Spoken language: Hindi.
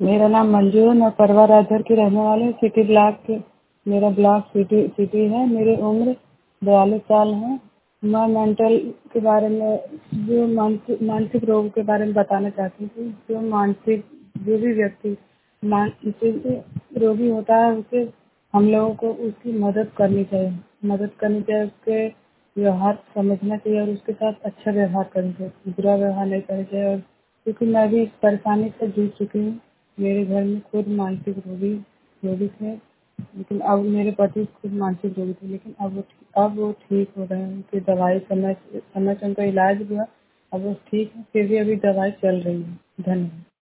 मेरा नाम मंजू है। मैं परवा राजधर की रहने वाली हूँ। सिटी ब्लॉक के मेरा ब्लॉक सिटी सिटी है। मेरी उम्र 42 साल है। मैं मेंटल के बारे में जो मानसिक रोग के बारे में बताना चाहती थी। जो भी व्यक्ति मानसिक रोगी होता है उसे हम लोगों को उसकी मदद करनी चाहिए। उसके व्यवहार समझना चाहिए और उसके साथ अच्छा व्यवहार करना चाहिए, बुरा व्यवहार नहीं करना चाहिए। और क्योंकि मैं भी इस परेशानी से जूझ चुकी हूँ। मेरे घर में खुद मानसिक रोगी रोगी थे, लेकिन अब मेरे पति खुद मानसिक रोगी थे, लेकिन अब वो ठीक हो गए हैं। उनकी दवाई समय से उनका इलाज हुआ। अब वो ठीक है, फिर भी अभी दवाई चल रही है। धन्यवाद।